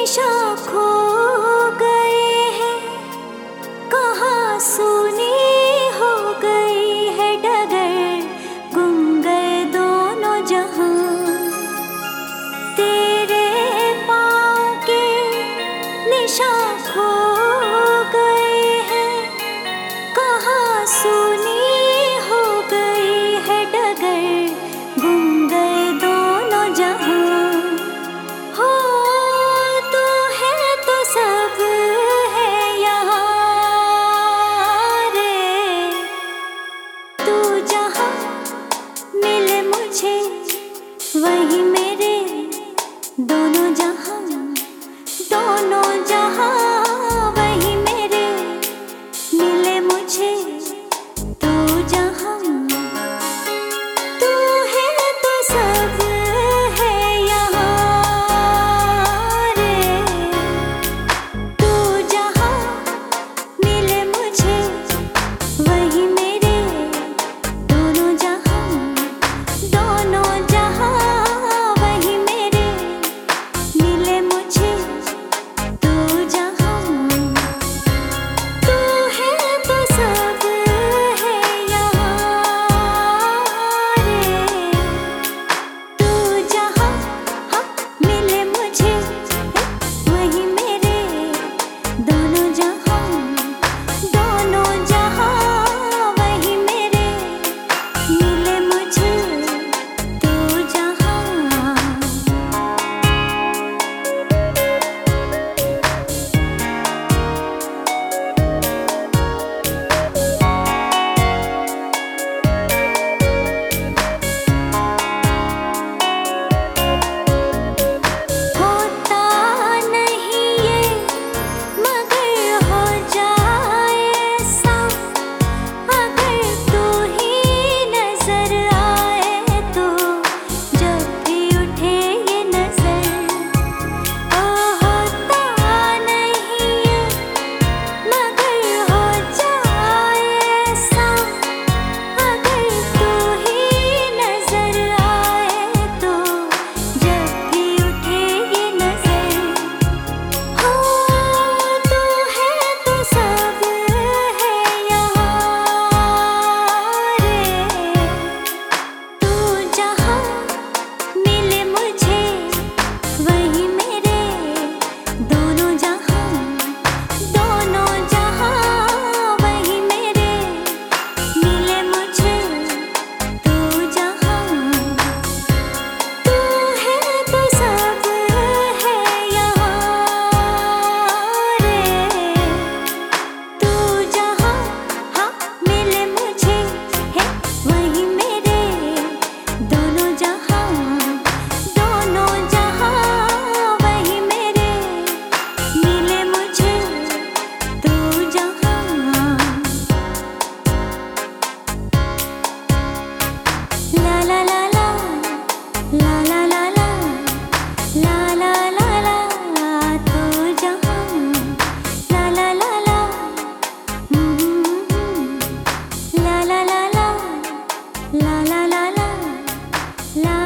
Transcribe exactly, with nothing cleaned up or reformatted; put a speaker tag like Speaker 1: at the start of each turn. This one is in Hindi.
Speaker 1: निशा खो गए हैं, कहाँ सुनी हो गई है डगर, गुम गए दोनों जहां। तेरे पाँव के निशा खो गए हैं, कहाँ सुनी हो गई है डगर, गुम गए दोनों जहां। हो तू है तो सब है यहाँ रे, तू जहाँ मिले मुझे वही मेरे, दोनों जहाँ दोनों जहाँ वही मेरे, मिले मुझे तू जहाँ। तू है तो सब है यहाँ रे, तू जहाँ मिले मुझे वही मेरे, दोनों जहाँ दोनों जहाँ वही मेरे, मिले मुझे तू जहाँ। तू है तो सब है यहाँ रे, तू जहाँ हाँ मिले मुझे वही मेरे, दोनों जहाँ दोनों जहाँ वही मेरे, मिले मुझे तू जहाँ। होता नहीं ये मगर हो जाए ऐसा, अगर तू ही नजर आए तो, जब भी उठे ये नजर। ओ होता नहीं ये मगर हो जाए ऐसा, अगर तू ही नजर आए तो, जब भी उठे ये नजर। हो तू है तो सब है यहाँ रे, तू जहाँ मिले मुझे वही मेरे, दोनों जहाँ दोनों जहाँ वही मेरे, मिले मुझे तू जहाँ। तू है तो सब है यहाँ रे, तू जहाँ हाँ मिले मुझे है वही मेरे, दोनों जहाँ दोनों जहाँ वही मेरे, मिले मुझे तू जहाँ। ला ला ला ला ला ला ला ला ला ला ला ला, तू जहाँ ला ला ला ला हम्म, ला ला ला ला ला ला ला ला ला